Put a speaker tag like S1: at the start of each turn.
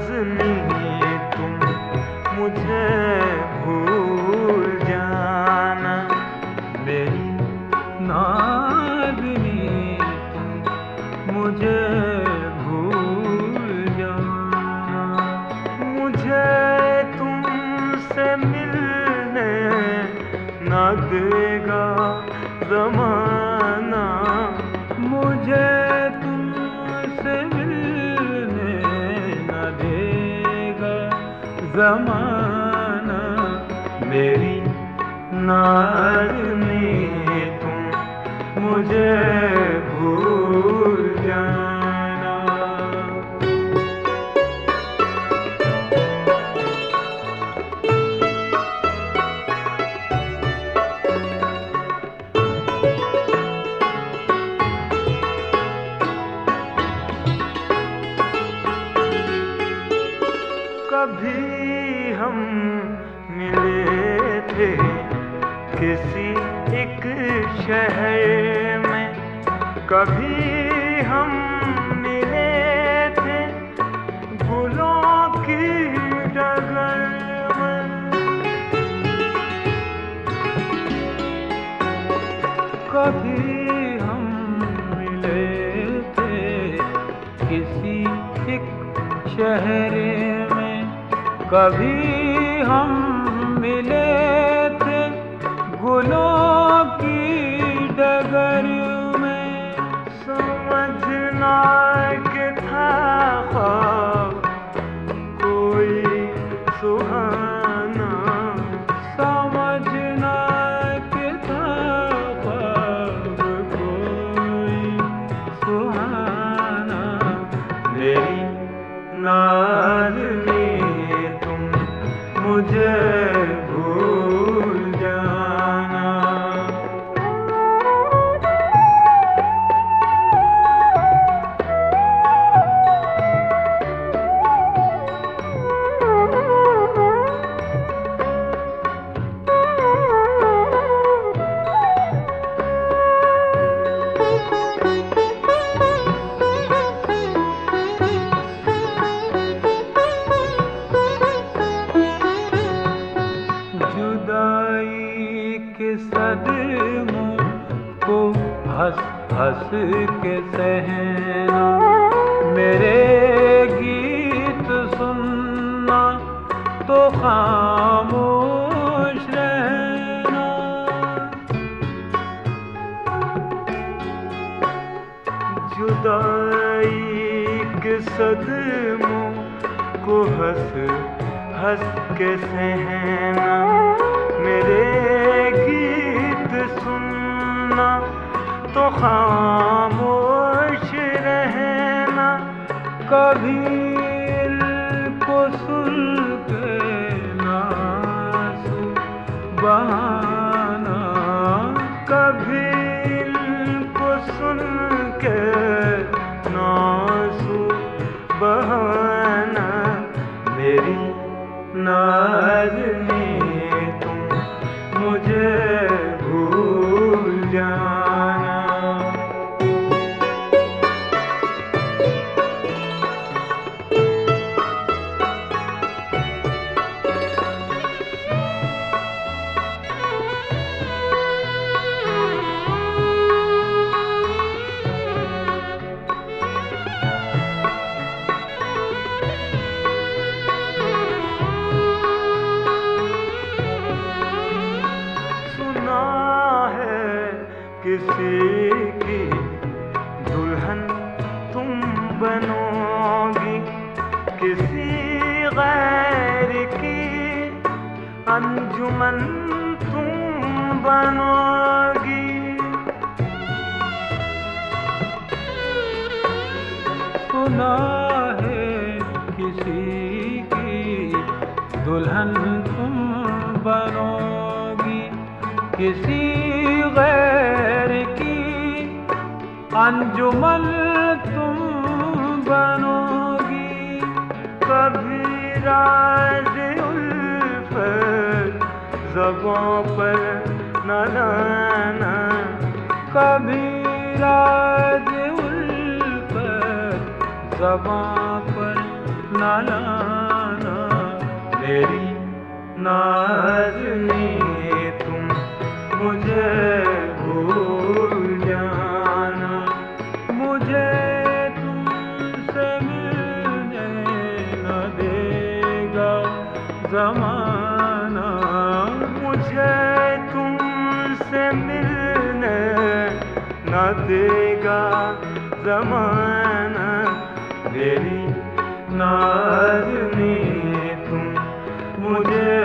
S1: नाज़नी तुम मुझे भूल जाना, मेरी नाज़नी तुम मुझे भूल जाना। मुझे तुमसे मिलने ना देगा ज़माना, मुझे तुमसे मिलने ना देगा ज़माना, मेरी नाज़नी तुम मुझे भूल जाना। कभी हम मिले थे किसी एक शहर में, कभी हम मिले थे गुलों की डगर में, कभी हम मिले थे किसी एक शहर में, कभी हम मिले थे गुलों की डगर में। समझना कि था ख्वाब कोई सुहाना, समझना कि था ख्वाब कोई सुहाना, मेरी नाज़नी तुम मुझे भूल जाना। जुदाई के सदमों को हंस हंस के सहना, मेरे गीत सुनना तो खामोश रहना। जुदाई के सदमों को हंस हंस के सहना, मेरे गीत सुनना तो खामोश रहना। कभी को सुन के नासु बहाना, कभी को सुन के नासु बहाना, मेरी नाज़नी तुम मुझे भूल जाना। किसी की दुल्हन तुम बनोगी, किसी गैर की अंजुमन तुम बनोगी। सुना है किसी की दुल्हन तुम बनोगी, किसी गैर की अंजुमन तुम बनोगी। कभी राज उल्फत ज़बां पर न लाना, कभी राज उल्फत ज़बां पर न लाना मेरी नाज़नी तुम मुझे भूल जाना। मुझे तुमसे मिलने न देगा ज़माना, मुझे तुमसे मिलने न देगा ज़माना। मेरी नाज़नी तुम मुझे